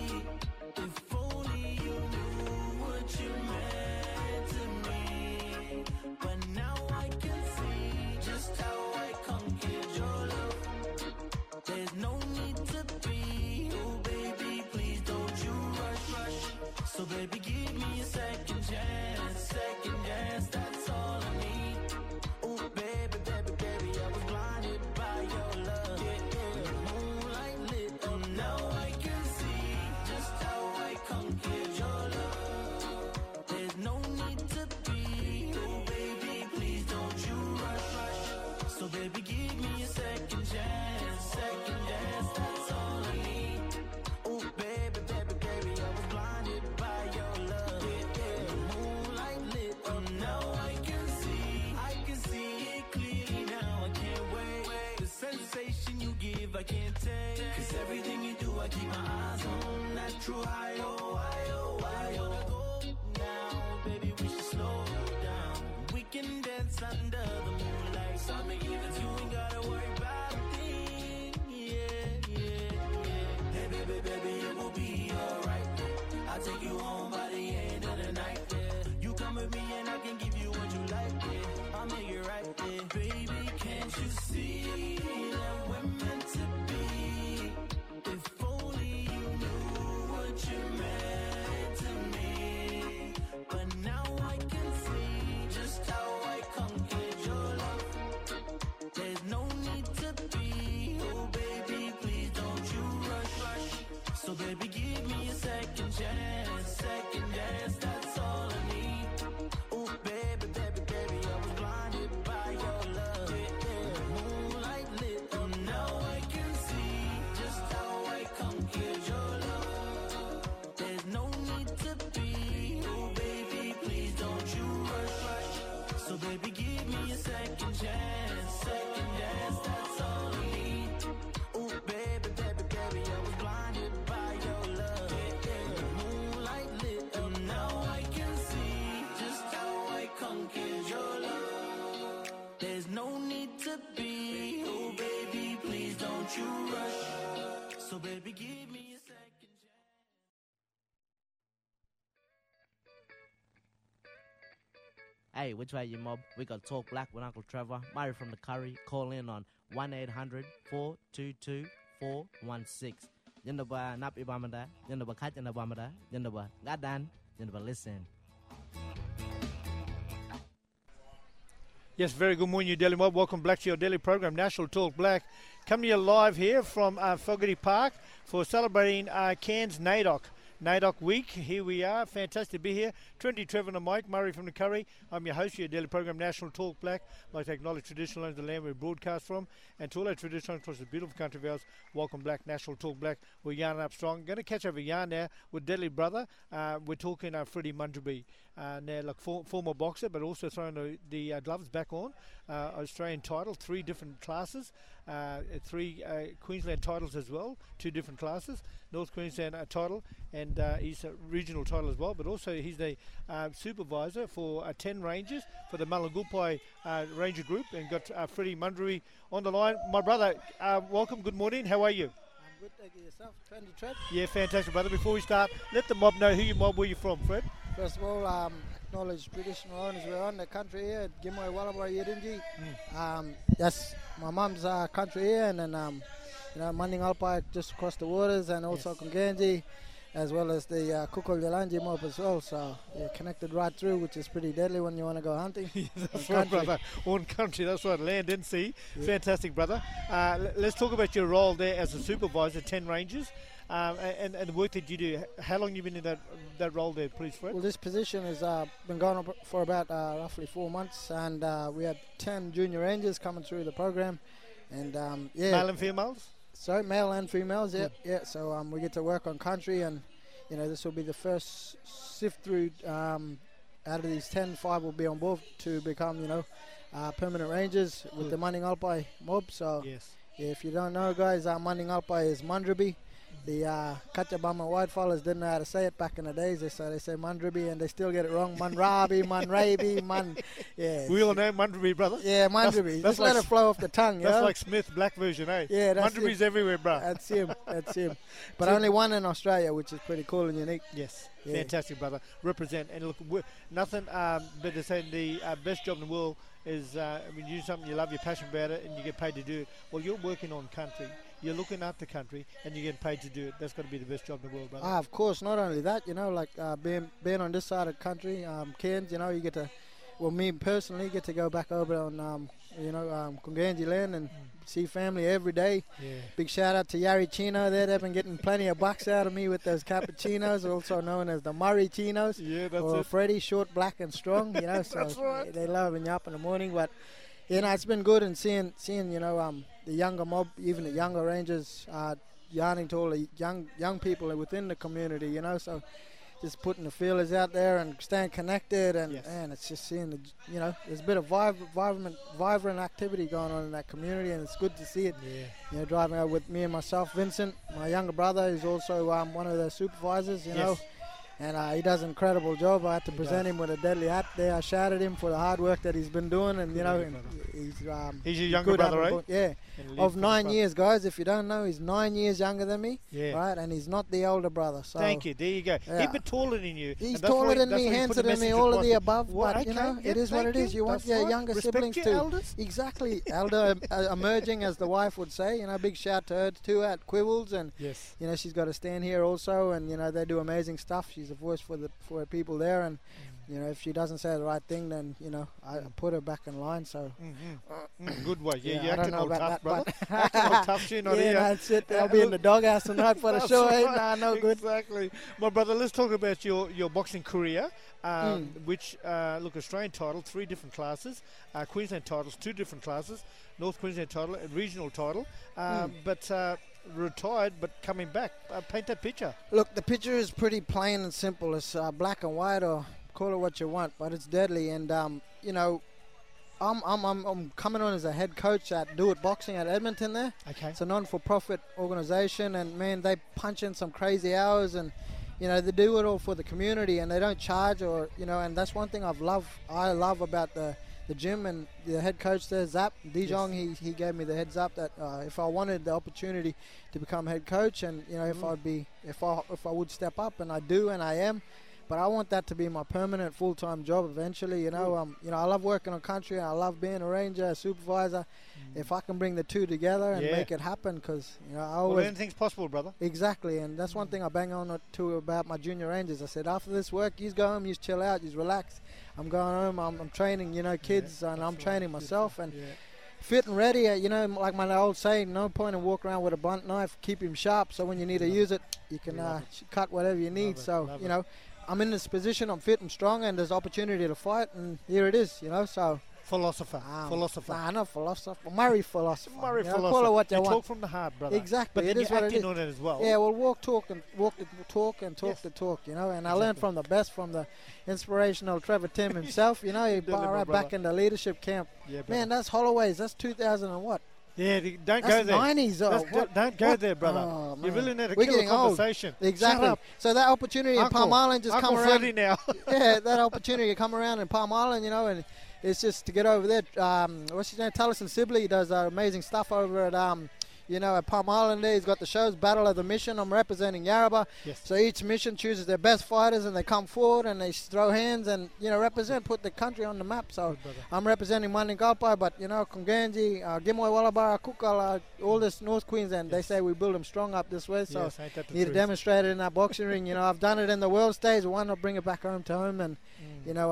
If only you knew what you meant to me. But now I can see just how I conquered your love. There's no need to be, oh baby, please don't you rush, rush. So baby, give me a second chance, second chance, that's all I need. Oh baby, baby, baby, I was blinded by your love. Yeah, yeah. The moonlight lit up, now I can see just how I conquered your love. There's no need to be, oh baby, please don't you rush, rush. So baby, give me a second chance, second chance, that's all I need. Oh baby, baby, baby, I was blinded by your love. Yeah, yeah. The moonlight lit up, now I can see, I can see it clearly now. I can't wait. The sensation you give, I can't take. 'Cause everything you do, I keep my eyes on. That true high, oh, high, oh, high, oh. Now, baby, we should slow down. We can dance under the moonlight. So I'ma give it to you, ain't gotta worry about a thing. Yeah, yeah, yeah. Hey, baby, baby, it will be alright. I'll take you home by the end of the night. Yeah, you come with me and I can give you what you like. Yeah, I'll make it right. Yeah, baby, can't you see that we're meant to be? If only you knew what you meant to me. But now I can see just how I conquered your love. There's no need to be, oh baby, please don't you rush, rush. So baby, give me a second chance, second chance, that's all I need. Oh baby, baby, baby, I was blinded by your love. Yeah, yeah. The moonlight lit up, now I can see just how I conquered your love. There's no need to be, oh baby, please don't you rush, rush. So baby, give me a second chance, second chance, that's all I need. Oh baby, baby, baby, I was blinded by your love. Yeah, yeah. The moonlight lit up, now I can see just how I conquered your love. There's no need to be, oh baby, please don't you rush. So baby, give me a second chance. Hey, which way you mob? We got Talk Black with Uncle Trevor. Murray from the Curry. Call in on one eight hundred, four two two, four one six. Yandaba nap ibamada. Yandaba kat yandabamada. Yandaba gadan. Yandaba listen. Yes, very good morning, you Daily Mob. Welcome back to your daily program, National Talk Black. Coming to you live here from uh, Fogarty Park for celebrating uh, Cairns NAIDOC. NAIDOC Week. Here we are. Fantastic to be here. Trinity, Trevor and Mike, Murray from the Curry. I'm your host for your daily program, National Talk Black. I'd like to acknowledge traditional owners of the land we broadcast from. And to all our traditional owners across the beautiful country of ours, welcome back, National Talk Black. We're yarning up strong. Going to catch over yarn now with Deadly Brother. Uh, we're talking uh, Freddie Mundraby. Uh, now, like for, former boxer, but also throwing the, the uh, gloves back on. Uh, Australian title, three different classes. Uh, three uh, Queensland titles as well, two different classes. North Queensland uh, title, and uh, he's a regional title as well, but also he's the uh, supervisor for uh, ten rangers for the Malagulpai uh, Ranger Group, and got uh, Freddie Mundraby on the line. My brother, uh, welcome, good morning, how are you? I'm good, thank you. Yourself, Trendy Trev? Yeah, fantastic, brother. Before we start, let the mob know who you mob, where you're from, Fred. First of all, um, acknowledge traditional owners. We're on the country here at Gimoy Wallabora Yirinji. Mm. Um, that's my mum's uh, country here, and then um, you know, Mandingalpai just across the waters, and also yes. Kongenji, as well as the uh, Kukul Yalanji mob as well. So you're connected right through, which is pretty deadly when you want to go hunting. Yeah, that's right, brother. One country, that's right, land and sea. Yeah. Fantastic, brother. Uh, l- let's talk about your role there as a supervisor, ten rangers. um, a- and, and the work that you do. H- How long you been in that that role there, please, Fred? Well, this position has uh, been going on for about uh, roughly four months, and uh, we had ten junior rangers coming through the program, and um, yeah, Male and females? Sorry, male and females. Yeah, yeah. So um, we get to work on country, and you know this will be the first sift through. Um, out of these ten, five will be on board to become, you know, uh, permanent rangers with Good. the Manningalpai mob. So Yes. yeah, if you don't know, guys, uh, Manningalpai is Mandrabi. The uh, Kachabama whitefellas didn't know how to say it back in the days, they so they say Mandrabi, and they still get it wrong. Manrabi, Manrabi, Man. Yeah. We all know Mandrabi, brother. Yeah, That's- Mandrabi. that's Just let like it flow off the tongue. That's you know? like Smith Black version, eh? Yeah, that's Mandrabi's it. everywhere, bro. That's him. That's him. But So- only one in Australia, which is pretty cool and unique. Yes, Yeah. fantastic, brother. Represent and look, we're, nothing um, but to say the uh, best job in the world is uh, when you do something you love, you're passionate about it, and you get paid to do it. Well, you're working on country, you're looking after country, and you're getting paid to do it. That's got to be the best job in the world, brother. Ah, of course. Not only that, you know, like uh, being being on this side of the country, um, Cairns, you know, you get to, well, me personally, get to go back over on, um, you know, um, Kunganji land and see family every day. Yeah. Big shout out to Yari Chino there. They've been getting plenty of bucks out of me with those cappuccinos, also known as the Murray Chinos. Yeah, that's or it. Freddie, short, black, and strong. You know, so That's right. they love when you're up in the morning. But you know, it's been good and seeing seeing you know um, the younger mob, even the younger rangers, uh, yarning to all the young young people within the community. You know, so. Just putting the feelers out there and staying connected, and Yes. and it's just seeing the, you know, there's a bit of vibrant, vibrant, vibrant activity going on in that community, and it's good to see it. Yeah. You know, driving out with me and myself, Vincent, my younger brother, is also um, one of the supervisors. You Yes. know, and uh, he does an incredible job. I had to He present does. him with a deadly hat there. I shouted him for the hard work that he's been doing, and you Good know, on you, and brother. he's um, He's your younger good at brother, it, eh? but- Yeah, And lead of for the nine front. years, guys. If you don't know, he's nine years younger than me. Yeah. Right, and he's not the older brother. So Thank you. There you go. Yeah. He's a bit taller than you. He's and that's taller why- than that's me, why you put handsomer the than me, message all of across. the above. Well, but you okay, know, yeah, it is what thank it is. You want That's your right. younger Respect siblings your to elders. exactly elder uh, emerging, as the wife would say. You know, big shout to her too at Quibbles, and Yes. you know she's got a stand here also, and you know they do amazing stuff. She's a voice for the for her people there, and you know if she doesn't say the right thing, then you know I I put her back in line. So Mm-hmm. Mm, good way. Yeah, Yeah, you're I don't acting know all about tough, that, brother. but- acting all tough, you not yeah, here. that's it. Uh, I'll be in the look- doghouse tonight for the That's show. eh? right. Nah, no good. Exactly. My brother, let's talk about your, your boxing career, um, Mm. which, uh, look, Australian title, three different classes, uh, Queensland titles, two different classes, North Queensland title, and regional title, um, Mm. but uh, retired, but coming back. Uh, paint that picture. Look, the picture is pretty plain and simple. It's uh, black and white, or call it what you want, but it's deadly. And um, you know, I'm, I'm I'm I'm coming on as a head coach at Do It Boxing at Edmonton. There, Okay. it's a non-for-profit organisation, and man, they punch in some crazy hours, and you know they do it all for the community, and they don't charge, or you know, and that's one thing I've loved. I love about the the gym and the head coach there, Zap Dijong. He he gave me the heads up that uh, if I wanted the opportunity to become head coach, and you know if Mm. I'd be if I if I would step up, and I do, and I am. But I want that to be my permanent full-time job eventually. You know, um, you know, I love working on country. And I love being a ranger, a supervisor. If I can bring the two together and Yeah. make it happen, because you know, I Well, always anything's possible, brother. exactly, and that's one thing I bang on to about my junior rangers. I said, after this work, you go home, you chill out, you relax. I'm going home. I'm, I'm training, you know, kids, and I'm training myself, and Yeah. fit and ready. uh, You know, like my old saying, no point in walking around with a blunt knife. Keep him sharp, so when you need to Love use it, you can Love uh, it. ch- cut whatever you need. it, So love you it. know, I'm in this position. I'm fit and strong, and there's opportunity to fight, and here it is. You know, so Philosopher. um, philosopher. Nah, not philosopher. Murray philosopher. Murray you know, philosopher. Call it what you, you want. talk from the heart, brother. Exactly, But it then is you're what it acting is. on it as well. Yeah, well, walk, talk, and walk the talk, and talk Yes. the talk. You know, and I Exactly. learned from the best, from the inspirational Trevor Tim himself. You know, he Did it, my right brother. back in the leadership camp. Yeah, brother. Man, that's Holloway's. That's two thousand and what? Yeah, the- don't That's go there. nineties. Oh, That's- what? Don't go what? there, brother. Oh, you man. really need to We're kill a getting old. conversation. Exactly. Shut up. So that opportunity in Uncle, Palm Island just Uncle come around. Freddie now. yeah, that opportunity to come around in Palm Island, you know, and it's just to get over there. Um, what's his name? Taliesin Sibley does uh, amazing stuff over at, um, you know, at Palm Island there. He's got the shows, Battle of the Mission. I'm representing Yarrabah. Yes. So each mission chooses their best fighters, and they come forward and they s- throw hands and, you know, represent, put the country on the map. So I'm representing Manningalpai, but, you know, Kunganji, uh, Gimoy Wallabara, Kukala, all this North Queensland, they say we build them strong up this way. So Yes, ain't that the need to truth? demonstrate it in that boxing ring. You know, I've done it in the world stage. Why not bring it back home to home? And, Mm. you know, um,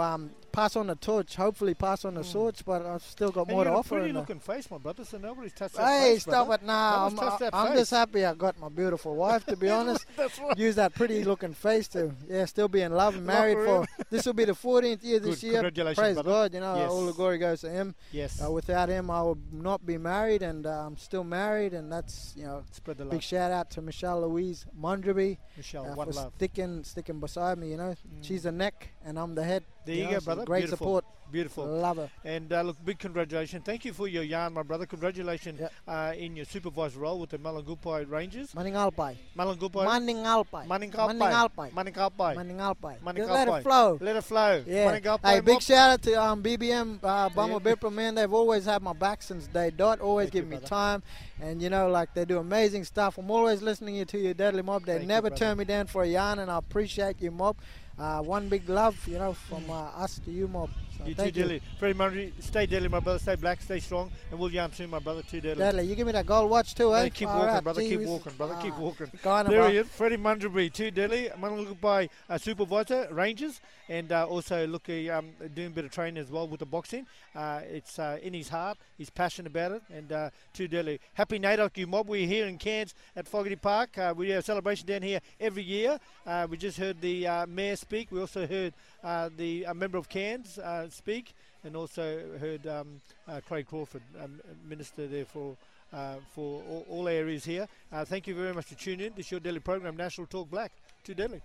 pass on the torch. Hopefully, pass on the torch. But I've still got And more you to got a offer. pretty and, uh, looking face, my brother, so nobody's touched that Hey, face, stop brother. it now. I'm, Nobody's touched that I'm face. just happy I got my beautiful wife, to be honest. That's right. Use that pretty looking face to, yeah, still be in love and Love married forever. for, this will be the fourteenth year this Good. year. Congratulations, Praise brother. God, you know, Yes. all the glory goes to him. Yes. Uh, without him, I would not be married, and uh, I'm still married, and that's, you know, Spread the big love. shout out to Michelle Louise Mondraby Michelle, uh, one for love. sticking, sticking beside me, you know. She's the neck, and I'm the head. There you, know, go, so brother. Great Beautiful. support. Beautiful. Love her. And uh, look, big congratulations. Thank you for your yarn, my brother. Congratulations uh, in your supervisor role with the Malangupai Rangers. Maningalpai. Malangupai. Maningalpai. Maningalpai. Maningalpai. Maningalpai. Maningalpai. Maningalpai. Just let it flow. Let it flow. Yeah. Maningalpai, Hey, big Mob. shout out to um, B B M, uh, Bama Yeah. Bipra, man. They've always had my back since day dot. Always Thank give you, me brother. time. And, you know, like, they do amazing stuff. I'm always listening to you, Deadly Mob. They Thank you, never brother. turn me down for a yarn, and I appreciate you, Mob. Uh, one big love, you know, from uh, us to you, Mob. So You too, thank you. Deadly. Very much. Stay deadly, my brother. Stay black, stay strong. And we'll yarn soon, my brother. Too deadly. Deadly, you give me that gold watch too, eh? Hey, keep Far walking, out. brother. Gee Keep whiz. walking, brother. Keep Ah, walking. kinda, There bro. he is, Freddie Mundraby, too deadly. Malangupai uh, supervisor, Rangers, and uh, also look, uh, um, doing a bit of training as well with the boxing. Uh, it's uh, in his heart. He's passionate about it, and uh, too deadly. Happy Nadoc, you mob. We're here in Cairns at Fogarty Park. Uh, we have a celebration down here every year. Uh, we just heard the uh, mayor speak. We also heard uh, the uh, member of Cairns uh, speak, and also heard um, uh, Craig Crawford, um, minister there for. Uh, for all, all areas here. Uh, thank you very much for tuning in. This is your daily program, National Talk Black. Too deadly.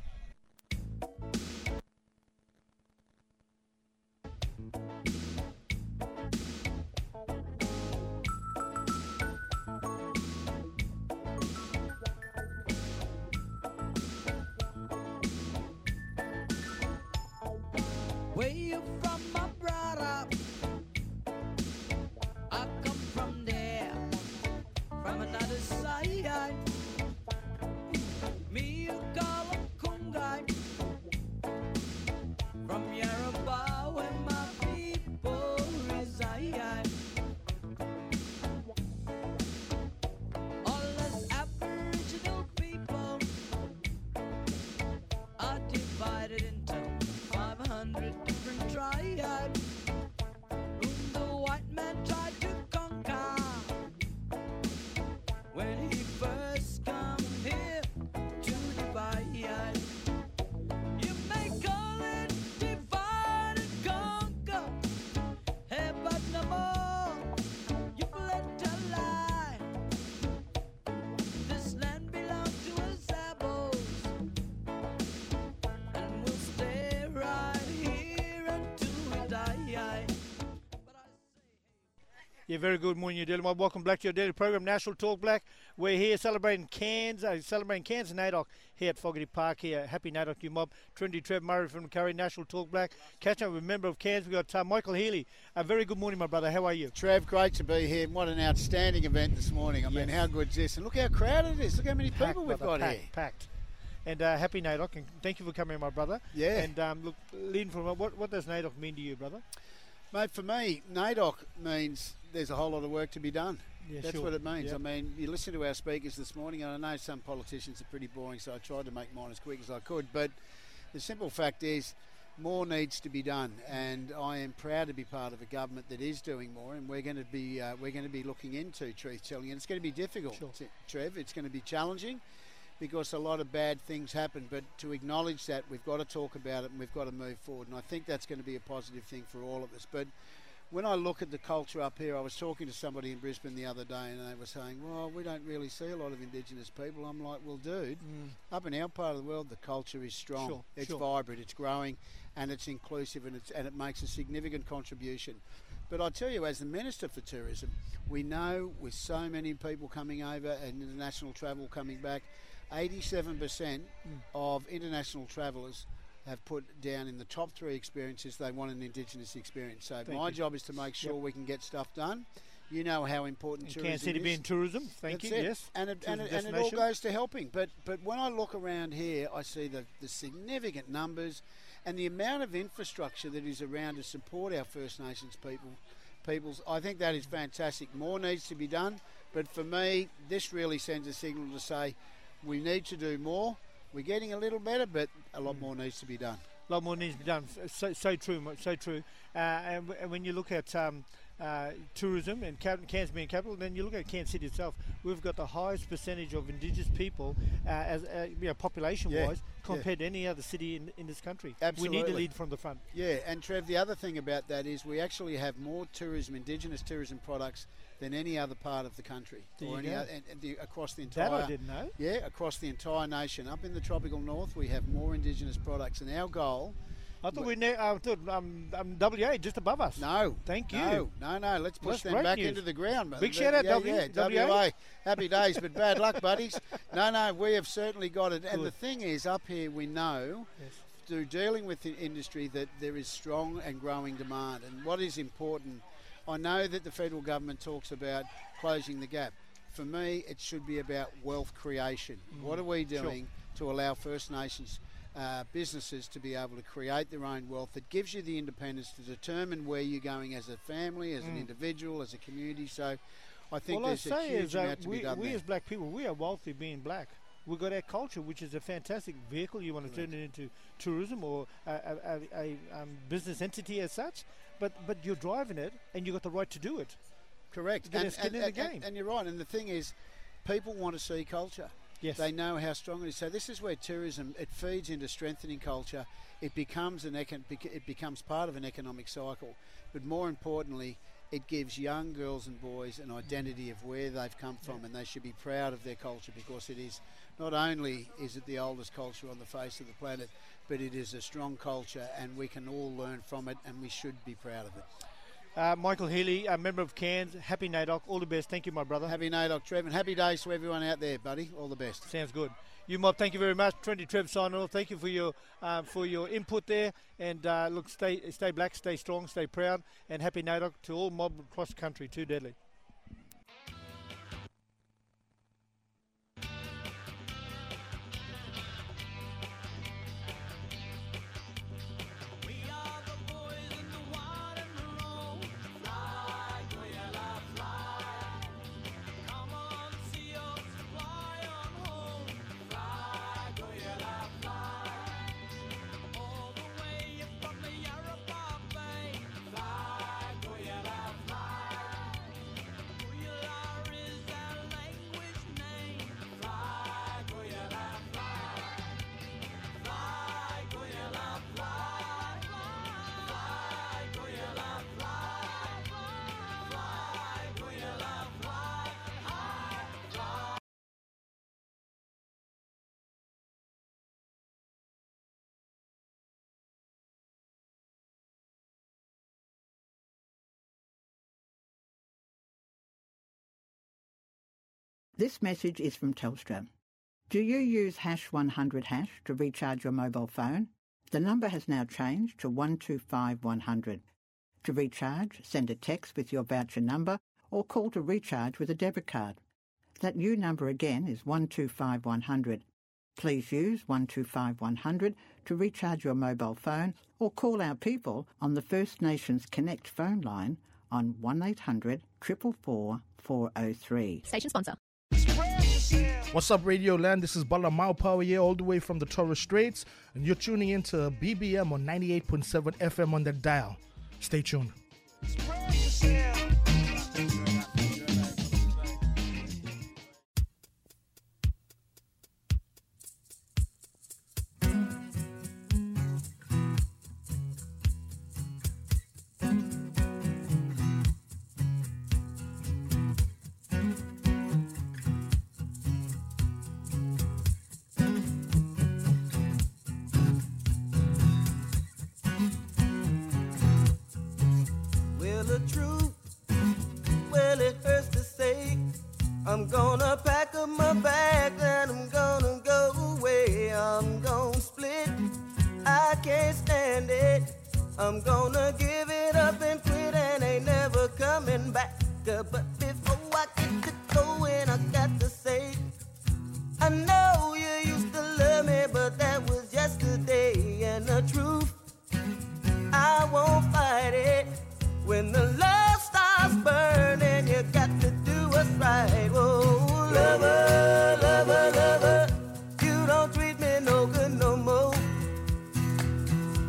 Where you from, my brother? I come from there, from another side. Me you call a Kungai, from Yoruba where my people reside. All us Aboriginal people are divided into five hundred different tribes whom the white man tried to conquer when he first come here to divide. You may call it divide and conquer, hey, but no more. You've let a lie. This land belongs to us Abos, and we'll stay right here until we die. Yeah, very good morning, you daily mob. Welcome back to your daily program, National Talk Black. We're here celebrating Cairns, uh, celebrating Cairns and NAIDOC here at Fogarty Park here. Happy NAIDOC, you mob. Trinity Trev Murray from Curry, National Talk Black. Catching up with a member of Cairns, we've got uh, Michael Healy. A very good morning, my brother. How are you? Trev, great to be here. What an outstanding event this morning. I mean, how good's this? And look how crowded it is. Look how many people Packed, we've brother, got packed, here. Packed. And uh, happy NAIDOC, and thank you for coming, my brother. Yeah. And um, look, leading from what, what does NAIDOC mean to you, brother? Mate, for me, NAIDOC means there's a whole lot of work to be done. Yeah, That's sure. what it means. Yep. I mean, you listen to our speakers this morning, and I know some politicians are pretty boring, so I tried to make mine as quick as I could. But the simple fact is, more needs to be done, and I am proud to be part of a government that is doing more, and we're going to be uh, we're going to be looking into truth telling, and it's going to be difficult, Sure. T- Trev. It's going to be challenging because a lot of bad things happen. But to acknowledge that, we've got to talk about it, and we've got to move forward. And I think that's going to be a positive thing for all of us. But when I look at the culture up here, I was talking to somebody in Brisbane the other day, and they were saying, well, we don't really see a lot of Indigenous people. I'm like, well, dude, Mm. up in our part of the world, the culture is strong. Sure, it's sure. vibrant, it's growing, and it's inclusive, and, it's, and it makes a significant contribution. But I tell you, as the Minister for Tourism, we know with so many people coming over and international travel coming back, eighty-seven percent Mm. of international travellers have put down in the top three experiences they want an Indigenous experience. So Thank my you. job is to make sure Yep. we can get stuff done. You know how important And tourism Cairns City is. being tourism, thank That's you, it. yes. And it, and, Tourism it, and it all destination. goes to helping. But but when I look around here, I see the, the significant numbers and the amount of infrastructure that is around to support our First Nations people. Peoples, I think that is fantastic. More needs to be done. But for me, this really sends a signal to say we need to do more. We're getting a little better, but a lot more needs to be done. A lot more needs to be done. F- So, so true, mo- so true. Uh, and, w- and when you look at um, uh, tourism and Cap- Cairns being capital, then you look at Cairns City itself. We've got the highest percentage of Indigenous people uh, as uh, you know, population-wise Yeah, compared to any other city in, in this country. Absolutely. We need to lead from the front. Yeah, and Trev, the other thing about that is we actually have more tourism, Indigenous tourism products than any other part of the country, There or you any go. other, and, and the, across the entire. That I didn't know. Yeah, across the entire nation. Up in the tropical north, we have more Indigenous products, and our goal. I thought we ne- I thought um, um, W A just above us. No, thank you. No, no, no. Let's push That's them great back news. into the ground. Big Yeah, shout out, yeah, W- yeah, W A. W A. Happy days, but bad luck, buddies. No, no, we have certainly got it. And Good. the thing is, up here, we know Yes. through dealing with the industry that there is strong and growing demand. And what is important, I know that the federal government talks about closing the gap. For me, it should be about wealth creation. Mm. What are we Sure. doing to allow First Nations uh, businesses to be able to create their own wealth that gives you the independence to determine where you're going as a family, as an Mm. individual, as a community. So I think All I there's a say huge is uh, amount to we, be done we there. as black people, we are wealthy being black. We've got our culture, which is a fantastic vehicle. You want to turn it into tourism or a, a, a, a um, business entity as such, but but you're driving it and you've got the right to do it. Correct. Get And, our skin and, in the and- game. and- and you're right. And the thing is, people want to see culture. Yes. They know how strong it is. So this is where tourism, it feeds into strengthening culture. It becomes an econ- bec- it becomes part of an economic cycle. But more importantly, it gives young girls and boys an identity of where they've come from, and they should be proud of their culture, because it is not only is it the oldest culture on the face of the planet, but it is a strong culture, and we can all learn from it, and we should be proud of it. Uh, Michael Healy, a member of Cairns. Happy NAIDOC. All the best. Thank you, my brother. Happy NAIDOC, Trev, and happy days to everyone out there, buddy. All the best. Sounds good. You, Mob, thank you very much. Trendy Trev signing off. Thank you for your uh, for your input there. And uh, look, stay stay black, stay strong, stay proud, and happy NAIDOC to all Mob across the country. Too deadly. This message is from Telstra. Do you use hash one hundred hash to recharge your mobile phone? The number has now changed to one two five one hundred. To recharge, send a text with your voucher number or call to recharge with a debit card. That new number again is one two five one hundred. Please use one two five one hundred to recharge your mobile phone or call our people on the First Nations Connect phone line on one eight hundred, four four four, four oh three. Station sponsor. What's up, Radio Land? This is Bala Mau Power here, all the way from the Torres Straits, and you're tuning into B B M on ninety-eight point seven F M on the dial. Stay tuned. Well, the truth, well, it hurts to say. I'm gonna pack up my bag and I'm gonna go away. I'm gonna split, I can't stand it. I'm gonna give it up and quit and ain't never coming back. Uh, But before I get to going, I got to say, I know you used to love me, but that was yesterday. And the truth, I won't fight it. When the love starts burning, you got to do what's right. Oh, lover, lover, lover, you don't treat me no good no more.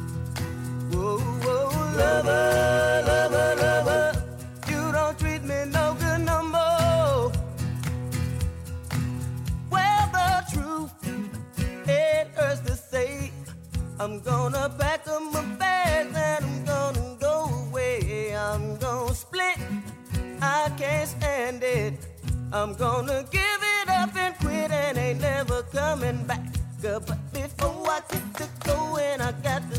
can't stand it. I'm gonna give it up and quit and ain't never coming back. But before I get to going, I got